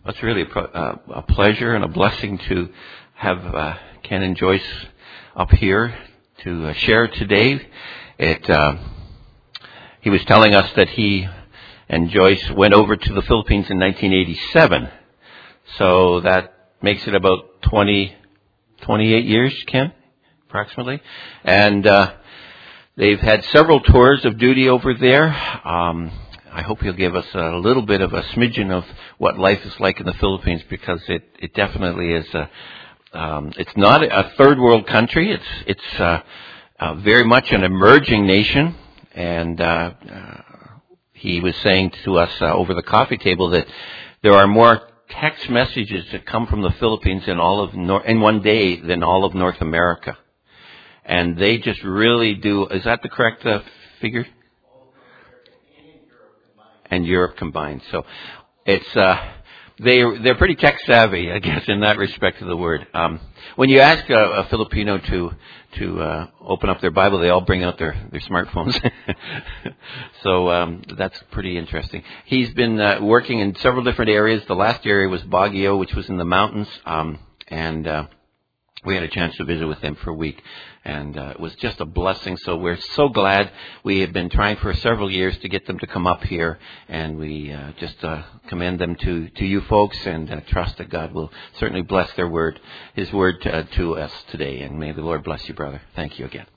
It's really a pleasure and a blessing to have Ken and Joyce up here to share today. He was telling us that he and Joyce went over to the Philippines in 1987. So that makes it about 28 years, Ken, approximately. And they've had several tours of duty over there. I hope he'll give us a little bit of a smidgen of what life is like in the Philippines, because it definitely is. It's not a third world country. It's very much an emerging nation, and he was saying to us over the coffee table that there are more text messages that come from the Philippines in one day than all of North America, and they just really do. Is that the correct figure? And Europe combined. So it's they're pretty tech savvy, I guess, in that respect of the word. When you ask a Filipino to open up their Bible, they all bring out their smartphones. So that's pretty interesting. He's been working in several different areas. The last area was Baguio, which was in the mountains, and we had a chance to visit with them for a week, and it was just a blessing. So we're so glad. We have been trying for several years to get them to come up here, and we just commend them to you folks, and trust that God will certainly bless His word to us today. And may the Lord bless you, brother. Thank you again.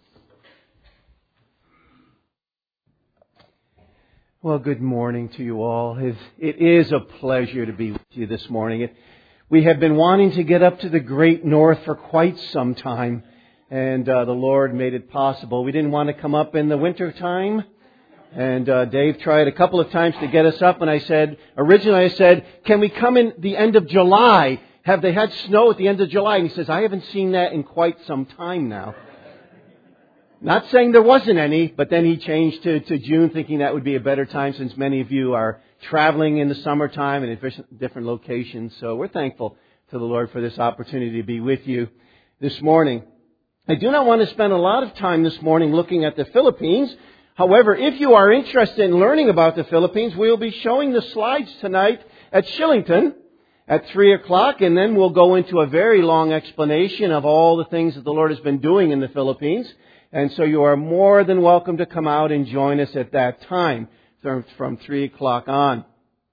Well, good morning to you all. It is a pleasure to be with you this morning. We have been wanting to get up to the great north for quite some time, and the Lord made it possible. We didn't want to come up in the winter time, and Dave tried a couple of times to get us up, and originally I said, can we come in the end of July? Have they had snow at the end of July? And he says, I haven't seen that in quite some time now. Not saying there wasn't any, but then he changed to June, thinking that would be a better time, since many of you are traveling in the summertime and at different locations. So we're thankful to the Lord for this opportunity to be with you this morning. I do not want to spend a lot of time this morning looking at the Philippines. However, if you are interested in learning about the Philippines, we'll be showing the slides tonight at Shillington at 3 o'clock, and then we'll go into a very long explanation of all the things that the Lord has been doing in the Philippines. And so you are more than welcome to come out and join us at that time from 3 o'clock on.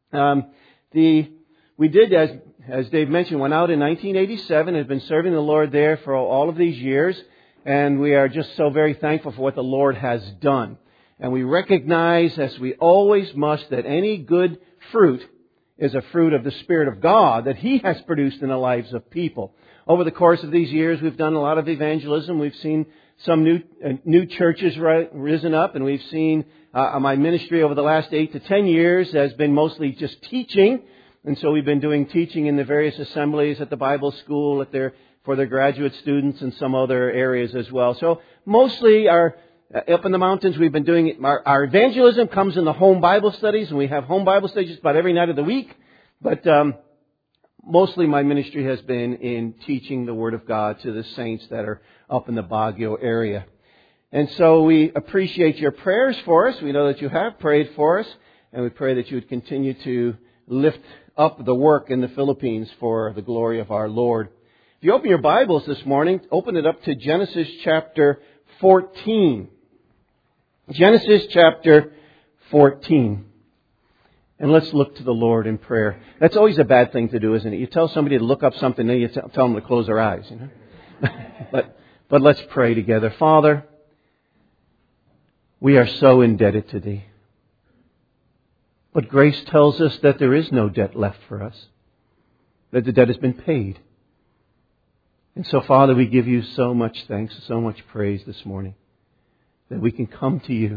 We did, as Dave mentioned, went out in 1987 and have been serving the Lord there for all of these years. And we are just so very thankful for what the Lord has done. And we recognize, as we always must, that any good fruit is a fruit of the Spirit of God that He has produced in the lives of people. Over the course of these years, we've done a lot of evangelism. We've seen some new churches risen up, and we've seen my ministry over the last 8 to 10 years has been mostly just teaching. And so we've been doing teaching in the various assemblies at the Bible school, for their graduate students, and some other areas as well. So mostly up in the mountains, we've been doing our evangelism comes in the home Bible studies, and we have home Bible studies about every night of the week. But mostly my ministry has been in teaching the Word of God to the saints that are up in the Baguio area. And so we appreciate your prayers for us. We know that you have prayed for us, and we pray that you would continue to lift up the work in the Philippines for the glory of our Lord. If you open your Bibles this morning, open it up to Genesis chapter 14. Genesis chapter 14. And let's look to the Lord in prayer. That's always a bad thing to do, isn't it? You tell somebody to look up something, then you tell them to close their eyes. You know? But let's pray together. Father, we are so indebted to Thee. But grace tells us that there is no debt left for us, that the debt has been paid. And so, Father, we give You so much thanks, so much praise this morning, that we can come to You.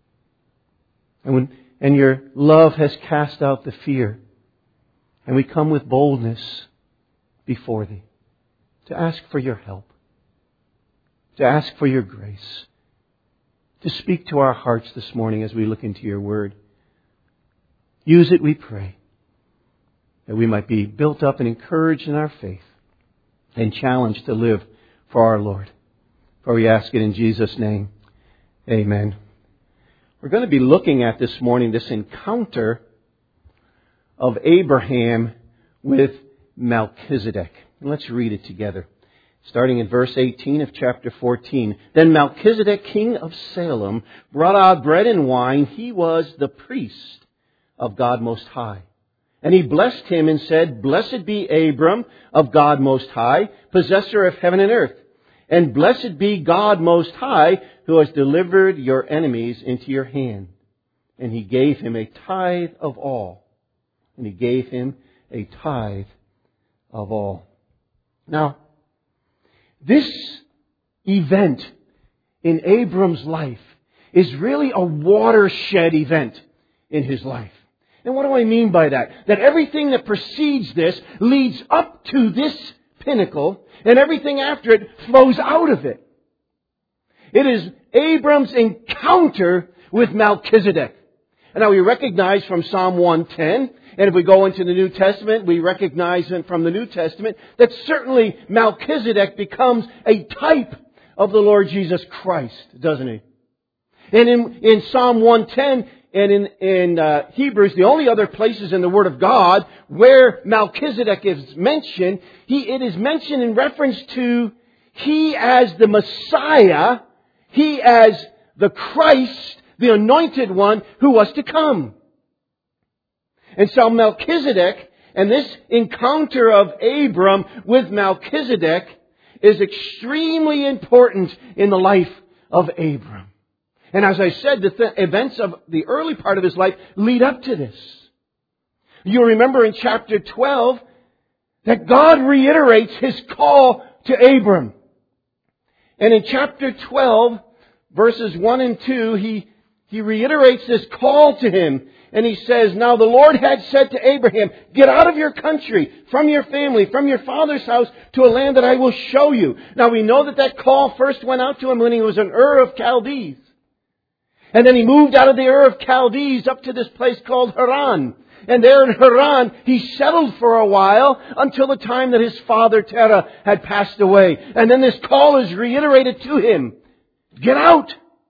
And Your love has cast out the fear. And we come with boldness before Thee to ask for Your help, to ask for Your grace, to speak to our hearts this morning as we look into Your Word. Use it, we pray, that we might be built up and encouraged in our faith and challenged to live for our Lord. For we ask it in Jesus' name. Amen. We're going to be looking at this morning this encounter of Abraham with Melchizedek. And let's read it together. Starting in verse 18 of chapter 14. Then Melchizedek, king of Salem, brought out bread and wine. He was the priest of God Most High. And he blessed him and said, Blessed be Abram of God Most High, possessor of heaven and earth. And blessed be God Most High, who has delivered your enemies into your hand. And he gave him a tithe of all. And he gave him a tithe of all. Now, this event in Abram's life is really a watershed event in his life. And what do I mean by that? That everything that precedes this leads up to this pinnacle, and everything after it flows out of it. It is Abram's encounter with Melchizedek. And now we recognize from Psalm 110, and if we go into the New Testament, we recognize from the New Testament that certainly Melchizedek becomes a type of the Lord Jesus Christ, doesn't he? And in Psalm 110 and in Hebrews, the only other places in the Word of God where Melchizedek is mentioned, it is mentioned in reference to he as the Messiah, he as the Christ, the anointed one who was to come. And so Melchizedek, and this encounter of Abram with Melchizedek is extremely important in the life of Abram. And as I said, the events of the early part of his life lead up to this. You'll remember in chapter 12 that God reiterates His call to Abram. And in chapter 12, verses 1 and 2, He reiterates this call to him. And He says, Now the Lord had said to Abraham, Get out of your country, from your family, from your father's house, to a land that I will show you. Now we know that call first went out to him when he was in Ur of Chaldees. And then he moved out of the Ur of Chaldees up to this place called Haran. And there in Haran, he settled for a while until the time that his father Terah had passed away. And then this call is reiterated to him. Get out!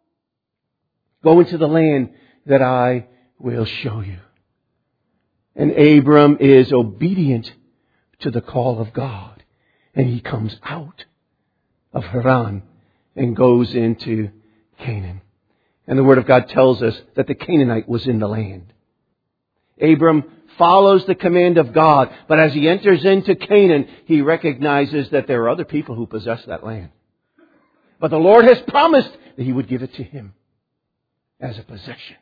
Go into the land that I will show you. And Abram is obedient to the call of God. And he comes out of Haran and goes into Canaan. And the Word of God tells us that the Canaanite was in the land. Abram follows the command of God, but as he enters into Canaan, he recognizes that there are other people who possess that land. But the Lord has promised that He would give it to him as a possession.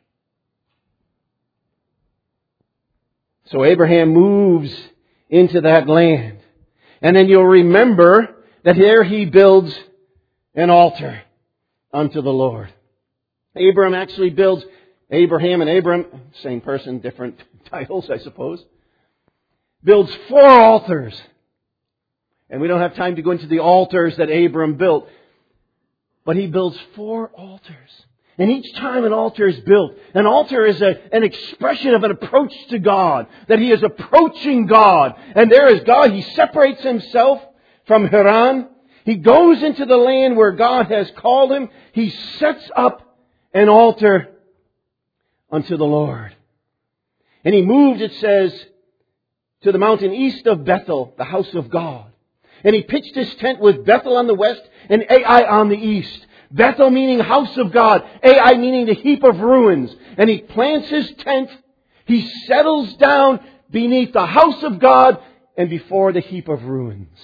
So Abraham moves into that land. And then you'll remember that here he builds an altar unto the Lord. Abraham actually builds, Abraham and Abram, same person, different titles, I suppose, builds 4 altars. And we don't have time to go into the altars that Abram built. But he builds 4 altars. And each time an altar is built, an altar is an expression of an approach to God. That he is approaching God. And there is God. He separates himself from Haran. He goes into the land where God has called him. He sets up an altar unto the Lord. And he moved, it says, to the mountain east of Bethel, the house of God. And he pitched his tent with Bethel on the west and Ai on the east. Bethel meaning house of God. Ai meaning the heap of ruins. And he plants his tent. He settles down beneath the house of God and before the heap of ruins.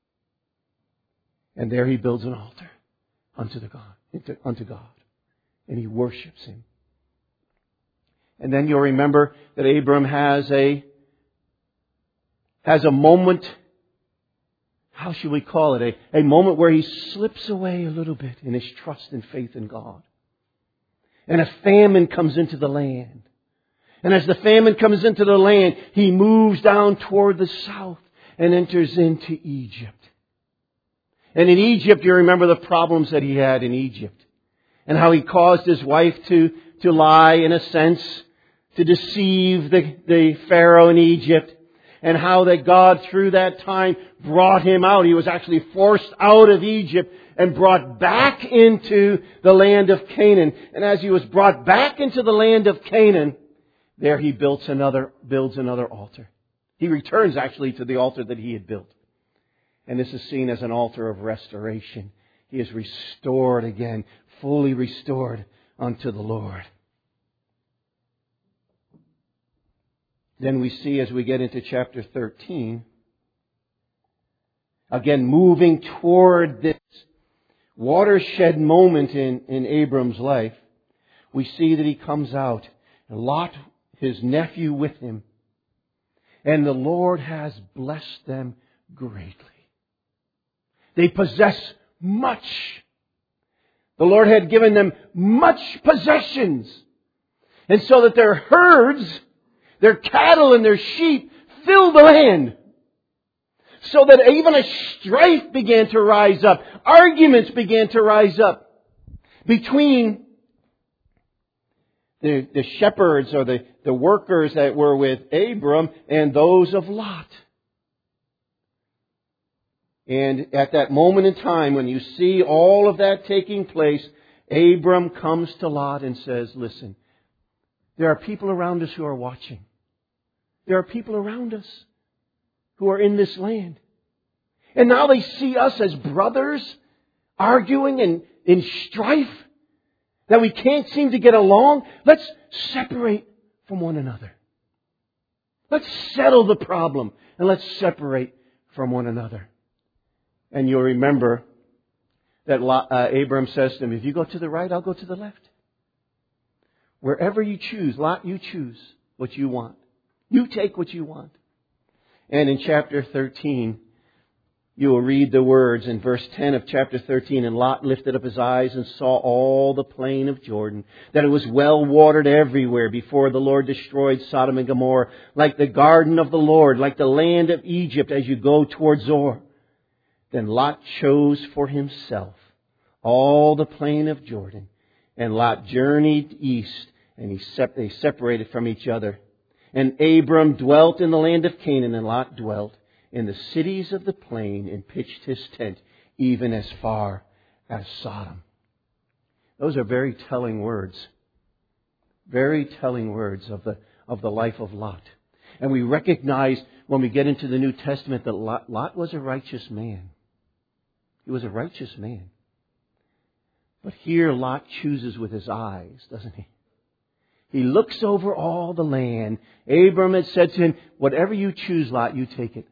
And there he builds an altar unto God. And he worships Him. And then you'll remember that Abram has a moment, how should we call it? A moment where he slips away a little bit in his trust and faith in God. And a famine comes into the land. And as the famine comes into the land, he moves down toward the south and enters into Egypt. And in Egypt, you remember the problems that he had in Egypt. And how he caused his wife to lie, in a sense, to deceive the Pharaoh in Egypt. And how that God, through that time, brought him out. He was actually forced out of Egypt and brought back into the land of Canaan. And as he was brought back into the land of Canaan, there he builds another altar He returns actually to the altar that he had built. And this is seen as an altar of restoration. He is restored again, fully restored unto the Lord. Then we see as we get into chapter 13, again moving toward this watershed moment in Abram's life, we see that he comes out, and Lot, his nephew, with him. And the Lord has blessed them greatly. They possess much. The Lord had given them much possessions. And so that their herds, their cattle and their sheep filled the land. So that even a strife began to rise up. Arguments began to rise up between the shepherds or the workers that were with Abram and those of Lot. And at that moment in time, when you see all of that taking place, Abram comes to Lot and says, listen, there are people around us who are watching. There are people around us who are in this land. And now they see us as brothers arguing and in strife, that we can't seem to get along. Let's separate from one another. Let's settle the problem and let's separate from one another. And you'll remember that Abram says to him, if you go to the right, I'll go to the left. Wherever you choose, Lot, you choose what you want. You take what you want. And in chapter 13, you will read the words in verse 10 of chapter 13, and Lot lifted up his eyes and saw all the plain of Jordan, that it was well watered everywhere before the Lord destroyed Sodom and Gomorrah, like the garden of the Lord, like the land of Egypt as you go toward Zoar. Then Lot chose for himself all the plain of Jordan, and Lot journeyed east, and they separated from each other. And Abram dwelt in the land of Canaan, and Lot dwelt in the cities of the plain and pitched his tent even as far as Sodom. Those are very telling words. Very telling words of the life of Lot. And we recognize when we get into the New Testament that Lot was a righteous man. He was a righteous man. But here Lot chooses with his eyes, doesn't he? He looks over all the land. Abram had said to him, whatever you choose, Lot, you take it.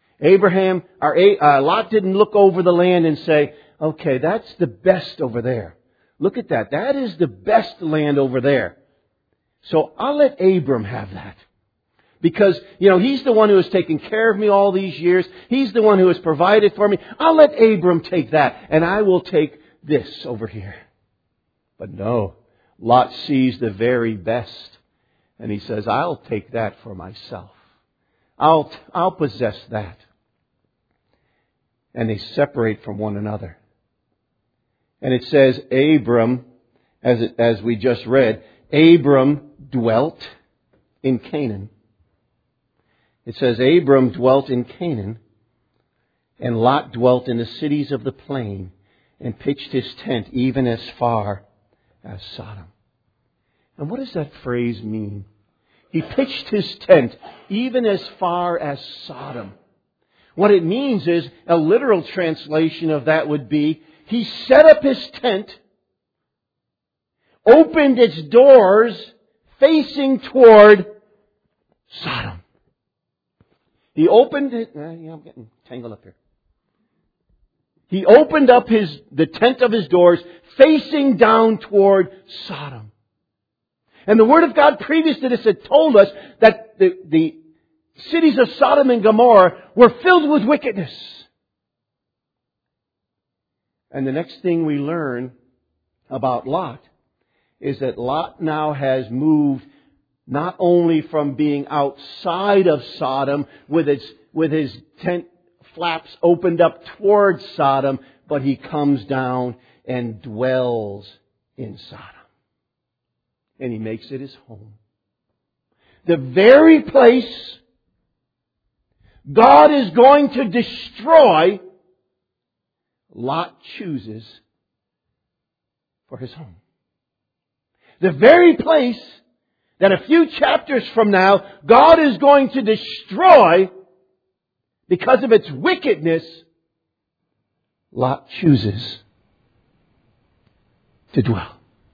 Lot didn't look over the land and say, okay, that's the best over there. Look at that. That is the best land over there. So I'll let Abram have that. Because, he's the one who has taken care of me all these years. He's the one who has provided for me. I'll let Abram take that. And I will take this over here. But no, Lot sees the very best. And he says, I'll take that for myself. I'll possess that. And they separate from one another. And it says Abram, as we just read, Abram dwelt in Canaan. It says Abram dwelt in Canaan, and Lot dwelt in the cities of the plain, and pitched his tent even as far as Sodom. And what does that phrase mean? He pitched his tent even as far as Sodom. What it means is, a literal translation of that would be, he set up his tent, opened its doors, facing toward Sodom. He opened it. I'm getting tangled up here. He opened up the tent of his doors, facing down toward Sodom. And the Word of God previous to this had told us that the cities of Sodom and Gomorrah were filled with wickedness. And the next thing we learn about Lot is that Lot now has moved not only from being outside of Sodom with his tent flaps opened up towards Sodom, but he comes down and dwells in Sodom. And he makes it his home. The very place God is going to destroy, Lot chooses for his home. The very place that a few chapters from now, God is going to destroy because of its wickedness, Lot chooses to dwell.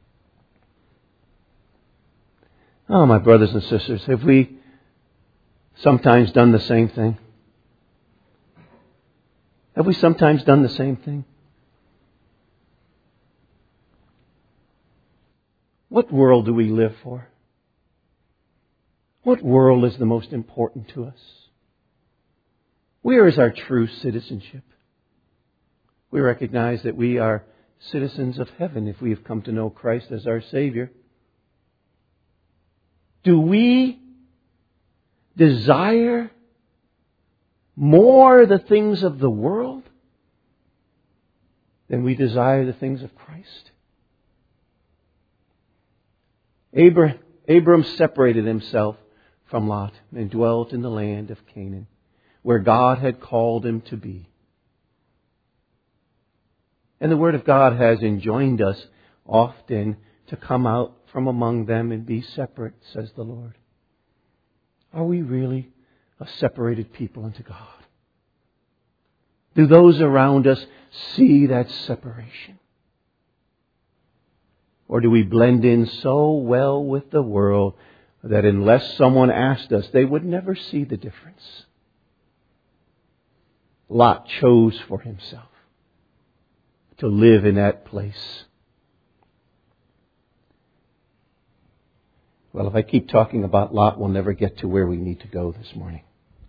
Oh, my brothers and sisters, have we sometimes done the same thing? Have we sometimes done the same thing? What world do we live for? What world is the most important to us? Where is our true citizenship? We recognize that we are citizens of heaven if we have come to know Christ as our Savior. Do we desire more the things of the world than we desire the things of Christ? Abram separated himself from Lot and dwelt in the land of Canaan, where God had called him to be. And the Word of God has enjoined us often to come out from among them and be separate, says the Lord. Are we really a separated people unto God? Do those around us see that separation? Or do we blend in so well with the world that unless someone asked us, they would never see the difference? Lot chose for himself to live in that place. Well, if I keep talking about Lot, we'll never get to where we need to go this morning.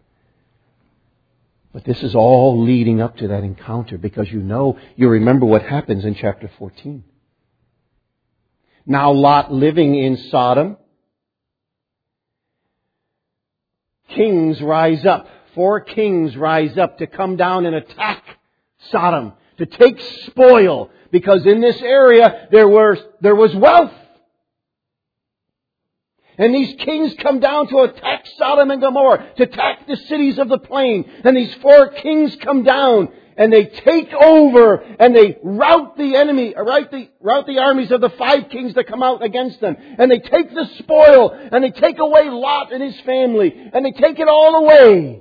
But this is all leading up to that encounter, because you remember what happens in chapter 14. Now Lot living in Sodom. Kings rise up. 4 kings rise up to come down and attack Sodom, to take spoil, because in this area there was wealth. And these kings come down to attack Sodom and Gomorrah, to attack the cities of the plain. And these 4 kings come down and they take over and they rout the enemy, rout the armies of the 5 kings that come out against them. And they take the spoil and they take away Lot and his family, and they take it all away.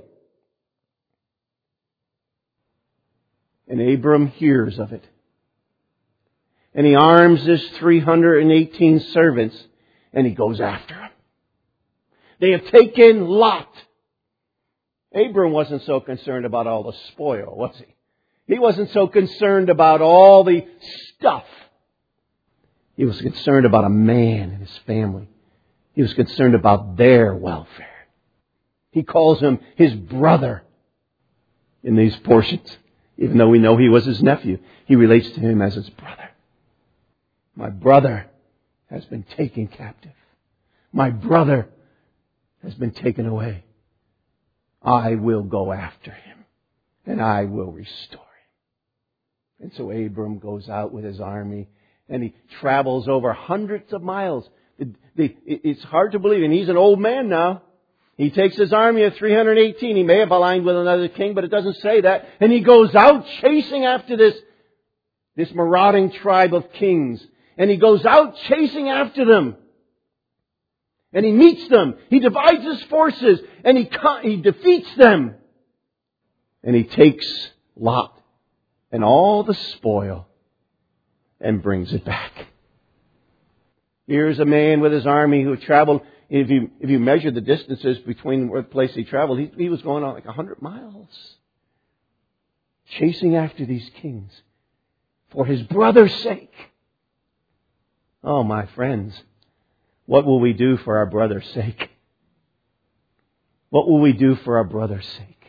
And Abram hears of it. And he arms his 318 servants and he goes after them. They have taken Lot. Abram wasn't so concerned about all the spoil, was he? He wasn't so concerned about all the stuff. He was concerned about a man and his family. He was concerned about their welfare. He calls him his brother in these portions. Even though we know he was his nephew, he relates to him as his brother. My brother has been taken captive. My brother has been taken away. I will go after him, and I will restore him. And so Abram goes out with his army, and he travels over hundreds of miles. It's hard to believe, and he's an old man now. He takes his army of 318. He may have aligned with another king, but it doesn't say that. And he goes out chasing after this marauding tribe of kings. And he goes out chasing after them. And he meets them. He divides his forces. And he defeats them. And he takes Lot and all the spoil and brings it back. Here's a man with his army who traveled. If you measure the distances between the place he traveled, he was going on like 100 miles. Chasing after these kings for his brother's sake. Oh, my friends, what will we do for our brother's sake? What will we do for our brother's sake?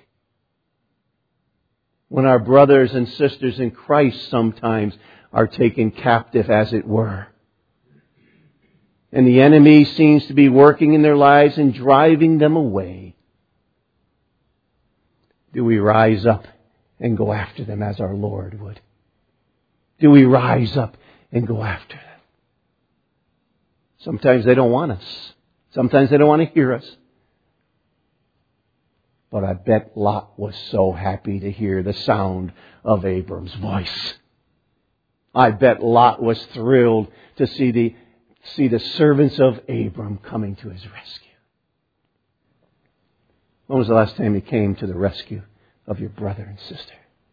When our brothers and sisters in Christ sometimes are taken captive, as it were. And the enemy seems to be working in their lives and driving them away. Do we rise up and go after them as our Lord would? Do we rise up and go after them? Sometimes they don't want us. Sometimes they don't want to hear us. But I bet Lot was so happy to hear the sound of Abram's voice. I bet Lot was thrilled to see the see the servants of Abram coming to his rescue. When was the last time you came to the rescue of your brother and sister?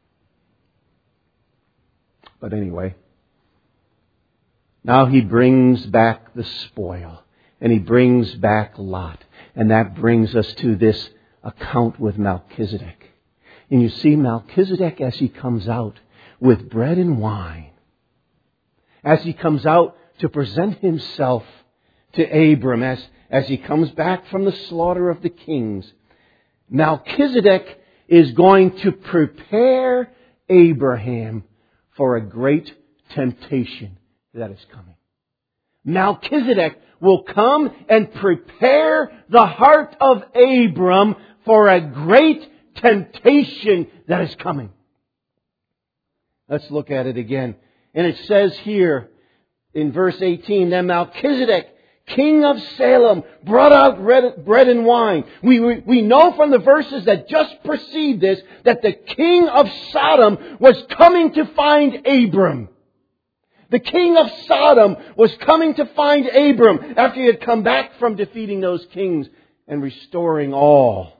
But anyway, now he brings back the spoil, and he brings back Lot. And that brings us to this account with Melchizedek. And you see Melchizedek as he comes out with bread and wine, as he comes out to present himself to Abram, as he comes back from the slaughter of the kings, Melchizedek is going to prepare Abraham for a great temptation that is coming. Melchizedek will come and prepare the heart of Abram for a great temptation that is coming. Let's look at it again. And it says here in verse 18, then Melchizedek, king of Salem, brought out bread and wine. We know from the verses that just precede this that the king of Sodom was coming to find Abram. The king of Sodom was coming to find Abram after he had come back from defeating those kings and restoring all.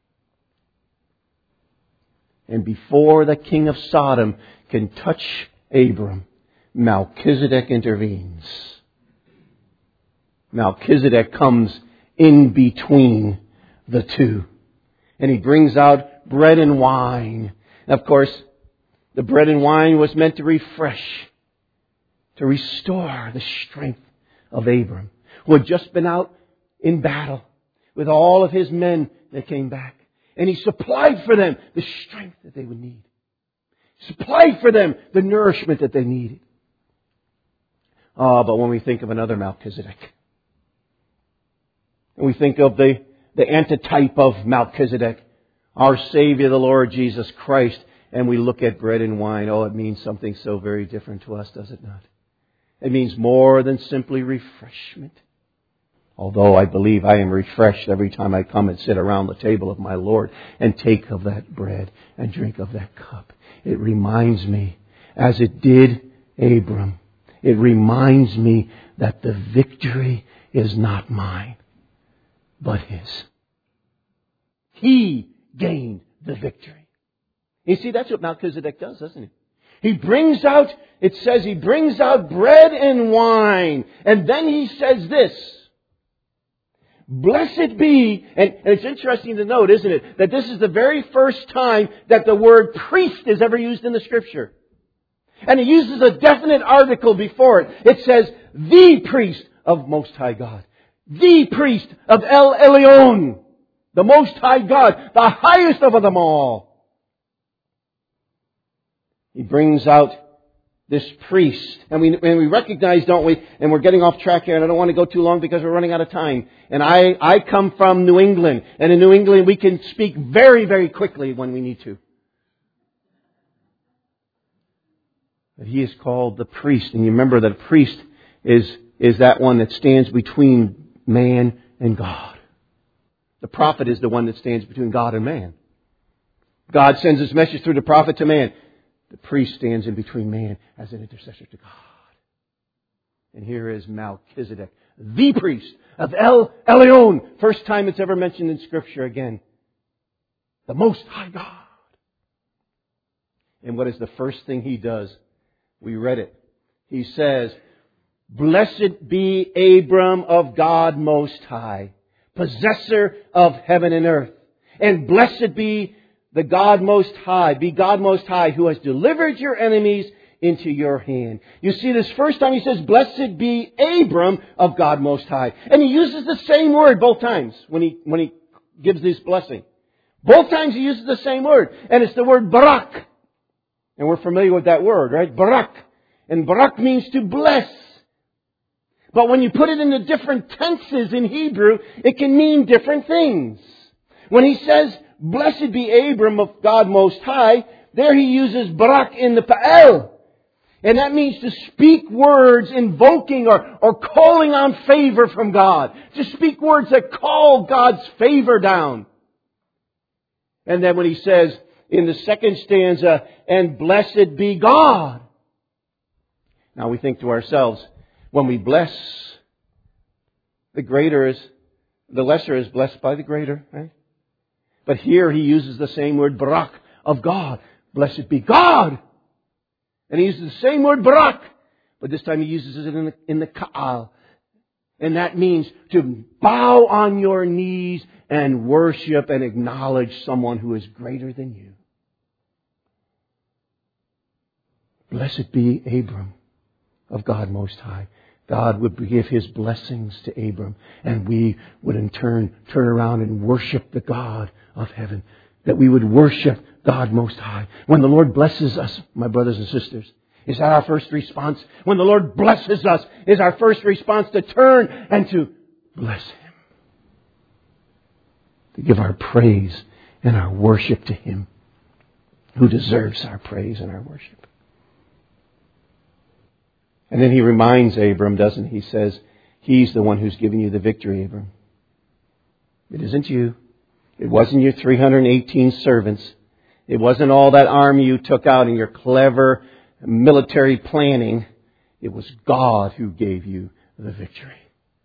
And before the king of Sodom can touch Abram, Melchizedek intervenes. Melchizedek comes in between the two. And he brings out bread and wine. And of course, the bread and wine was meant to refresh, to restore the strength of Abram, who had just been out in battle with all of his men that came back. And he supplied for them the strength that they would need. Supplied for them the nourishment that they needed. But when we think of another Melchizedek, and we think of the antitype of Melchizedek, our Savior, the Lord Jesus Christ, and we look at bread and wine, it means something so very different to us, does it not? It means more than simply refreshment. Although I believe I am refreshed every time I come and sit around the table of my Lord and take of that bread and drink of that cup. It reminds me, as it did Abram, it reminds me that the victory is not mine, but His. He gained the victory. You see, that's what Melchizedek does, doesn't it? He brings out, it says he brings out bread and wine. And then he says this, blessed be, and it's interesting to note, isn't it, that this is the very first time that the word priest is ever used in the Scripture. And he uses a definite article before it. It says, the priest of Most High God. The priest of El Elyon. The Most High God. The highest of them all. He brings out this priest. And we recognize, don't we, and we're getting off track here, and I don't want to go too long because we're running out of time. And I come from New England. And in New England we can speak very, very quickly when we need to. But he is called the priest. And you remember that a priest is that one that stands between man and God. The prophet is the one that stands between God and man. God sends His message through the prophet to man. The priest stands in between man as an intercessor to God. And here is Melchizedek, the priest of El Elyon. First time it's ever mentioned in Scripture again. The Most High God. And what is the first thing he does? We read it. He says, blessed be Abram of God Most High, possessor of heaven and earth. And blessed be the God Most High, who has delivered your enemies into your hand. You see, this first time he says, blessed be Abram of God Most High. And he uses the same word both times when he gives this blessing. Both times he uses the same word. And it's the word barak. And we're familiar with that word, right? Barak. And barak means to bless. But when you put it into different tenses in Hebrew, it can mean different things. When he says, blessed be Abram of God Most High, there he uses barak in the pa'el. And that means to speak words invoking or calling on favor from God. To speak words that call God's favor down. And then when he says in the second stanza, and blessed be God. Now we think to ourselves, when we bless the lesser is blessed by the greater, right? But here he uses the same word, barak, of God. Blessed be God! And he uses the same word, barak, but this time he uses it in the ka'al. And that means to bow on your knees and worship and acknowledge someone who is greater than you. Blessed be Abram of God Most High. God would give His blessings to Abram, and we would in turn around and worship the God of heaven. That we would worship God Most High. When the Lord blesses us, my brothers and sisters, is that our first response? When the Lord blesses us, is our first response to turn and to bless Him. To give our praise and our worship to Him, who deserves our praise and our worship. And then he reminds Abram, doesn't he? He says, He's the one who's giving you the victory, Abram. It isn't you. It wasn't your 318 servants. It wasn't all that army you took out in your clever military planning. It was God who gave you the victory.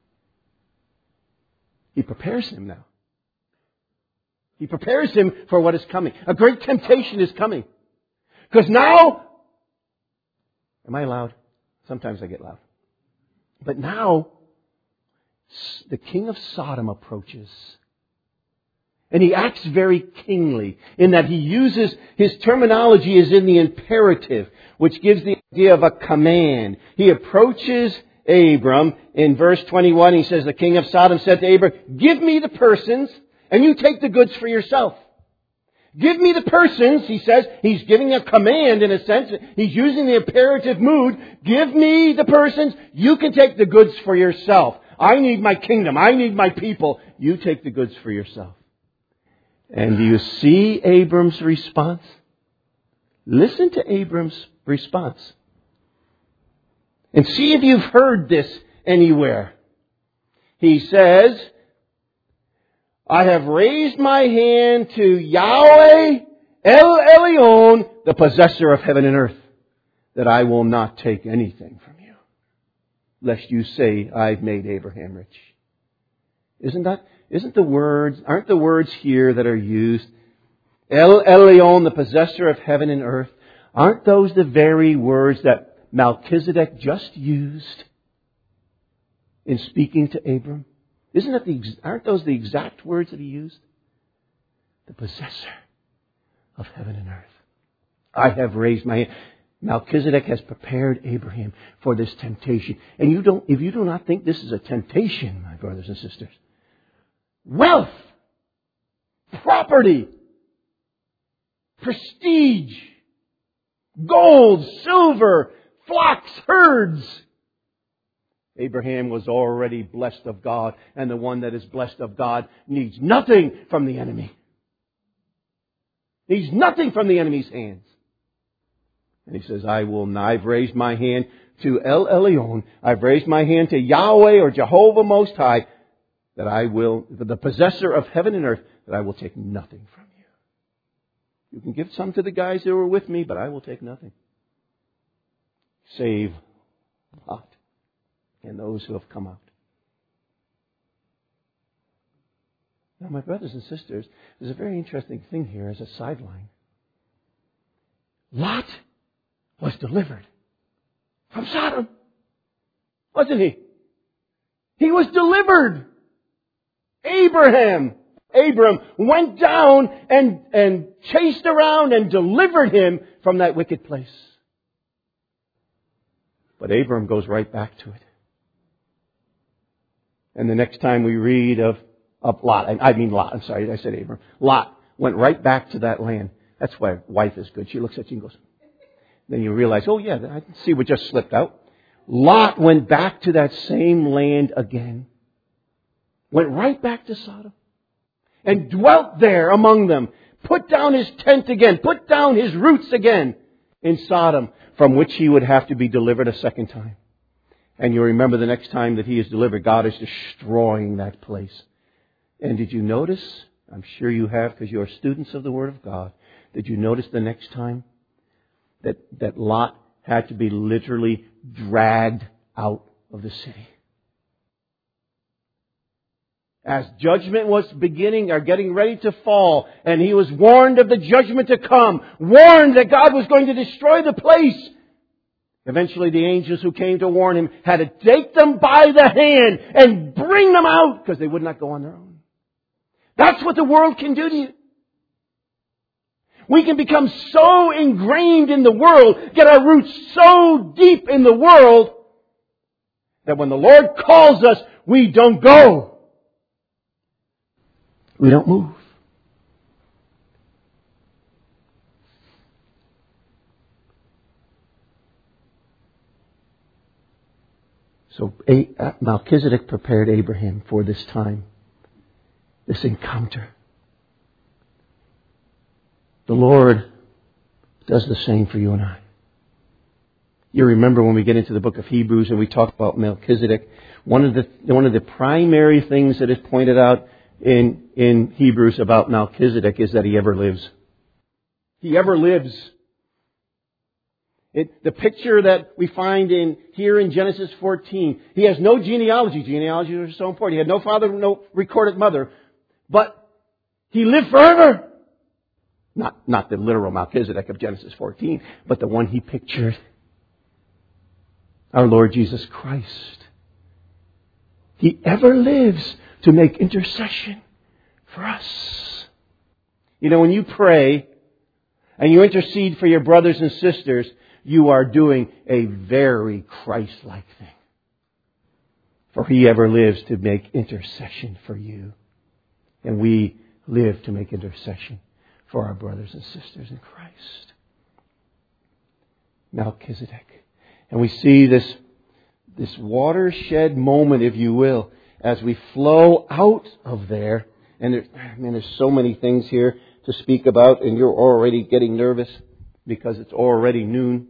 He prepares him now. He prepares him for what is coming. A great temptation is coming. Because now... Am I loud? Sometimes I get loud. But now, the king of Sodom approaches. And he acts very kingly in that he uses, his terminology is in the imperative, which gives the idea of a command. He approaches Abram in verse 21. He says, the king of Sodom said to Abram, give me the persons and you take the goods for yourself. Give me the persons, he says. He's giving a command in a sense. He's using the imperative mood. Give me the persons. You can take the goods for yourself. I need my kingdom. I need my people. You take the goods for yourself. And do you see Abram's response? Listen to Abram's response. And see if you've heard this anywhere. He says, I have raised my hand to Yahweh El Elyon, the possessor of heaven and earth, that I will not take anything from you, lest you say I've made Abraham rich. Aren't the words here that are used, El Elyon, the possessor of heaven and earth, aren't those the very words that Melchizedek just used in speaking to Abram? Aren't those the exact words that he used? The possessor of heaven and earth. I have raised my hand. Melchizedek has prepared Abraham for this temptation. And if you do not think this is a temptation, my brothers and sisters, wealth, property, prestige, gold, silver, flocks, herds. Abraham was already blessed of God, and the one that is blessed of God needs nothing from the enemy. Needs nothing from the enemy's hands. And he says, I've raised my hand to El Elyon. I've raised my hand to Yahweh or Jehovah Most High, that I will, the possessor of heaven and earth, that I will take nothing from you. You can give some to the guys who were with me, but I will take nothing. Save Lot and those who have come out. Now, my brothers and sisters, there's a very interesting thing here as a sideline. Lot was delivered from Sodom. Wasn't he? He was delivered. Abram went down and chased around and delivered him from that wicked place. But Abram goes right back to it. And the next time we read of Lot, I'm sorry, I said Abram. Lot went right back to that land. That's why wife is good. She looks at you and goes, then you realize, oh yeah, I can see what just slipped out. Lot went back to that same land again. Went right back to Sodom. And dwelt there among them. Put down his tent again. Put down his roots again in Sodom, from which he would have to be delivered a second time. And you remember the next time that he is delivered, God is destroying that place. And did you notice, I'm sure you have because you are students of the Word of God, did you notice the next time that Lot had to be literally dragged out of the city? as judgment was beginning or getting ready to fall, and he was warned of the judgment to come, warned that God was going to destroy the place. Eventually the angels who came to warn him had to take them by the hand and bring them out because they would not go on their own. That's what the world can do to you. We can become so ingrained in the world, get our roots so deep in the world, that when the Lord calls us, we don't go. We don't move. So Melchizedek prepared Abraham for this time, this encounter. The Lord does the same for you and I. You remember when we get into the book of Hebrews and we talk about Melchizedek, one of the primary things that is pointed out in Hebrews about Melchizedek is that he ever lives. He ever lives. The picture that we find here in Genesis 14, he has no genealogy. Genealogy is so important. He had no father, no recorded mother, but he lived forever. Not the literal Melchizedek of Genesis 14, but the one he pictured. Our Lord Jesus Christ. He ever lives to make intercession for us. You know, when you pray and you intercede for your brothers and sisters, you are doing a very Christ-like thing. For He ever lives to make intercession for you. And we live to make intercession for our brothers and sisters in Christ. Melchizedek. And we see this watershed moment, if you will, as we flow out of there. And there's so many things here to speak about, and you're already getting nervous because it's already noon.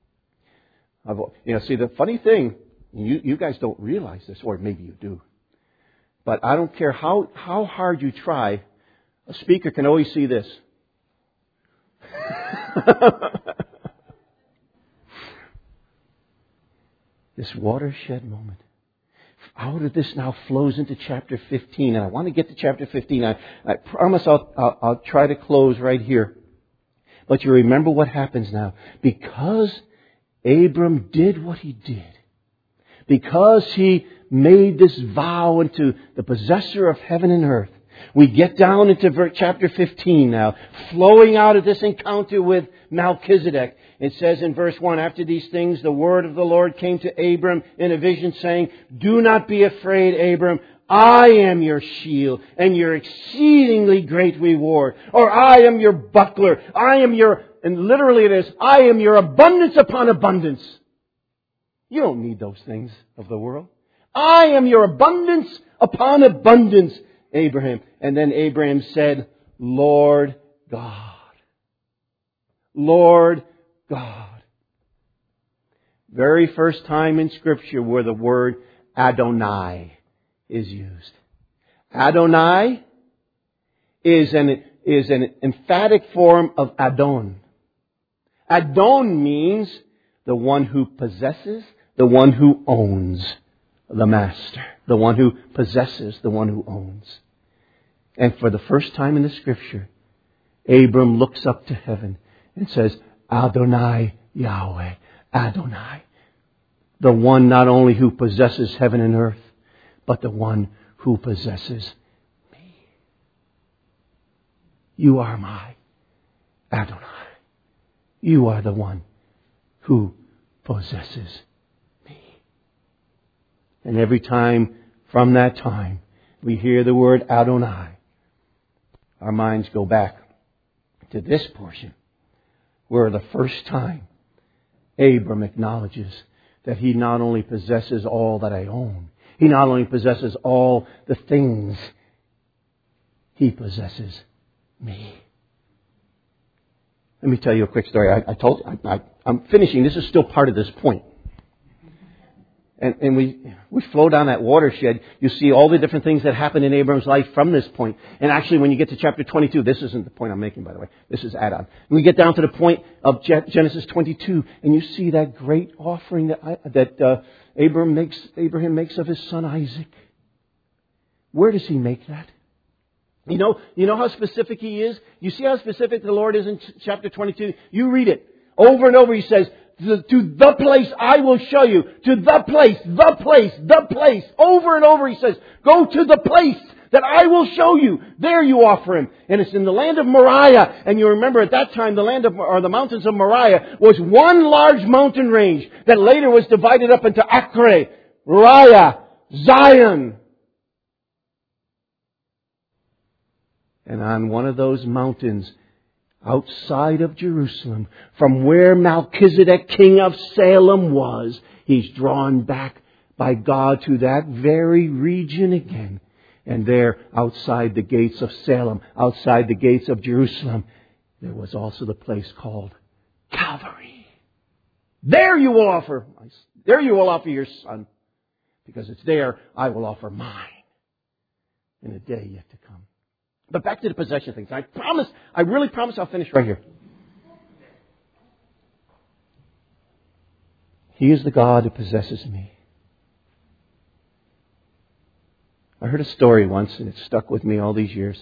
See, the funny thing, you guys don't realize this, or maybe you do, but I don't care how hard you try, a speaker can always see this. This watershed moment. Out of this now flows into chapter 15. And I want to get to chapter 15. I promise I'll try to close right here. But you remember what happens now. Because Abram did what he did. Because he made this vow unto the possessor of heaven and earth. We get down into chapter 15 now, flowing out of this encounter with Melchizedek. It says in verse 1, after these things, the word of the Lord came to Abram in a vision saying, do not be afraid, Abram. I am your shield and your exceedingly great reward. Or I am your buckler. And literally it is, I am your abundance upon abundance. You don't need those things of the world. I am your abundance upon abundance, Abraham. And then Abraham said, Lord God. Lord God. Very first time in Scripture where the word Adonai is used. Adonai is an emphatic form of Adon. Adon means the one who possesses, the one who owns, the master. The one who possesses, the one who owns. And for the first time in the Scripture, Abram looks up to heaven and says, Adonai Yahweh, Adonai. The one not only who possesses heaven and earth, but the one who possesses me. You are my Adonai. You are the one who possesses me. And every time from that time we hear the word Adonai, our minds go back to this portion where the first time Abram acknowledges that he not only possesses all that I own, he not only possesses all the things, he possesses me. Let me tell you a quick story. I'm finishing. This is still part of this point. And we flow down that watershed. You see all the different things that happen in Abram's life from this point. And actually, when you get to chapter 22, this isn't the point I'm making, by the way. This is add-on. We get down to the point of Genesis 22, and you see that great offering that Abraham makes of his son Isaac. Where does He make that? You know how specific He is? You see how specific the Lord is in chapter 22? You read it. Over and over He says, to the place I will show you. To the place, the place, the place. Over and over He says, go to the place that I will show you. There you offer Him. And it's in the land of Moriah. And you remember at that time the mountains of Moriah was one large mountain range that later was divided up into Acre, Moriah, Zion. And on one of those mountains, outside of Jerusalem, from where Melchizedek, king of Salem, was, he's drawn back by God to that very region again. And there, outside the gates of Salem, outside the gates of Jerusalem, there was also the place called Calvary. There you will offer your son, because it's there I will offer mine in a day yet to come. But back to the possession things. I really promise I'll finish right here. He is the God who possesses me. I heard a story once, and it stuck with me all these years.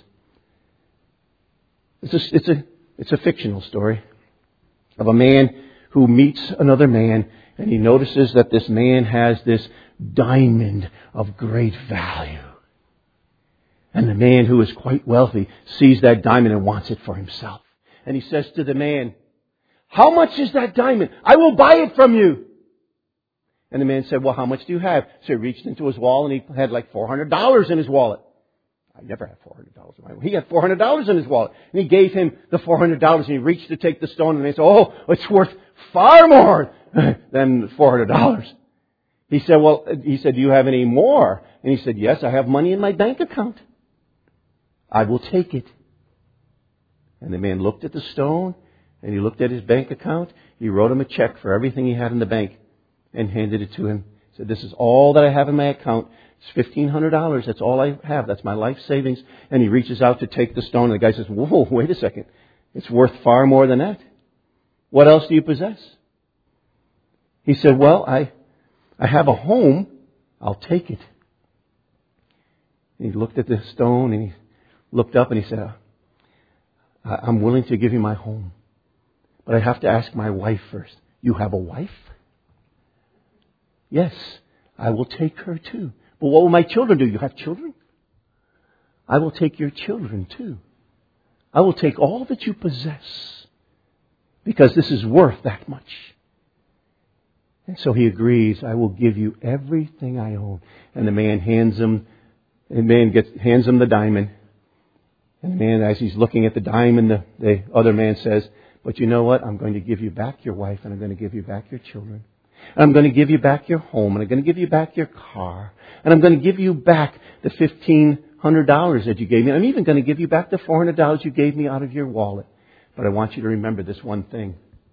It's a fictional story of a man who meets another man, and he notices that this man has this diamond of great value. And the man who is quite wealthy sees that diamond and wants it for himself. And he says to the man, how much is that diamond? I will buy it from you. And the man said, well, how much do you have? So he reached into his wallet and he had like $400 in his wallet. I never had $400 in my wallet. He had $400 in his wallet. And he gave him the $400 and he reached to take the stone and the man said, oh, it's worth far more than $400. He said, do you have any more? And he said, yes, I have money in my bank account. I will take it. And the man looked at the stone and he looked at his bank account. He wrote him a check for everything he had in the bank and handed it to him. He said, this is all that I have in my account. It's $1,500. That's all I have. That's my life savings. And he reaches out to take the stone. And the guy says, whoa, wait a second. It's worth far more than that. What else do you possess? He said, well, I have a home. I'll take it. And he looked at the stone and he looked up and he said, I'm willing to give you my home. But I have to ask my wife first. You have a wife? Yes, I will take her too. But what will my children do? You have children? I will take your children too. I will take all that you possess because this is worth that much. And so he agrees, I will give you everything I own. And the man hands him the diamond. And the man, as he's looking at the diamond, the other man says, but you know what? I'm going to give you back your wife and I'm going to give you back your children. And I'm going to give you back your home and I'm going to give you back your car. And I'm going to give you back the $1,500 that you gave me. I'm even going to give you back the $400 you gave me out of your wallet. But I want you to remember this one thing.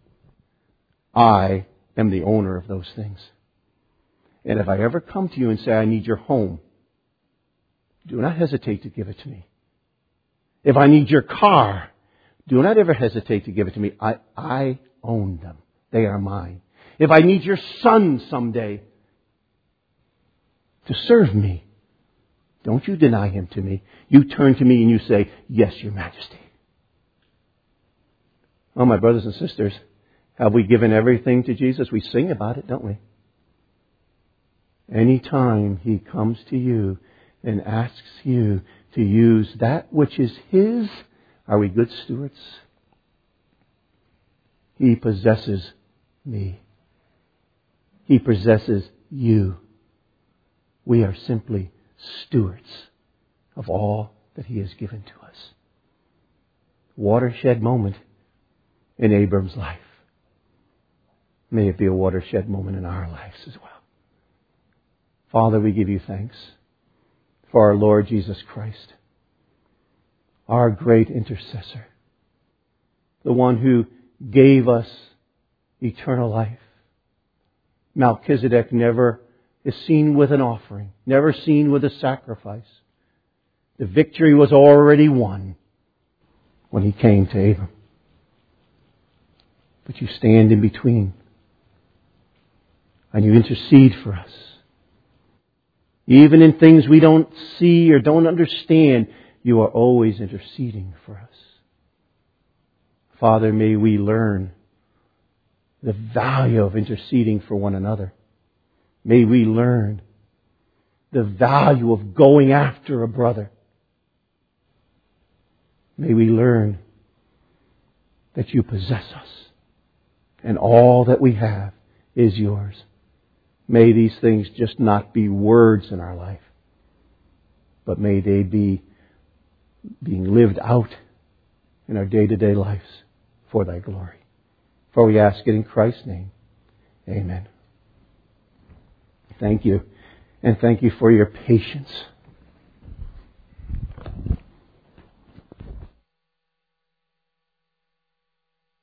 I am the owner of those things. And if I ever come to you and say, I need your home, do not hesitate to give it to me. If I need your car, do not ever hesitate to give it to me. I own them. They are mine. If I need your son someday to serve me, don't you deny him to me. You turn to me and you say, yes, your majesty. Oh, my brothers and sisters, have we given everything to Jesus? We sing about it, don't we? Anytime He comes to you and asks you to use that which is His, are we good stewards? He possesses me. He possesses you. We are simply stewards of all that He has given to us. Watershed moment in Abram's life. May it be a watershed moment in our lives as well. Father, we give you thanks for our Lord Jesus Christ, our great intercessor, the one who gave us eternal life. Melchizedek never is seen with an offering, never seen with a sacrifice. The victory was already won when he came to Abram. But you stand in between and you intercede for us. Even in things we don't see or don't understand, You are always interceding for us. Father, may we learn the value of interceding for one another. May we learn the value of going after a brother. May we learn that You possess us and all that we have is Yours. May these things just not be words in our life, but may they be being lived out in our day-to-day lives for Thy glory. For we ask it in Christ's name. Amen. Thank You. And thank You for Your patience.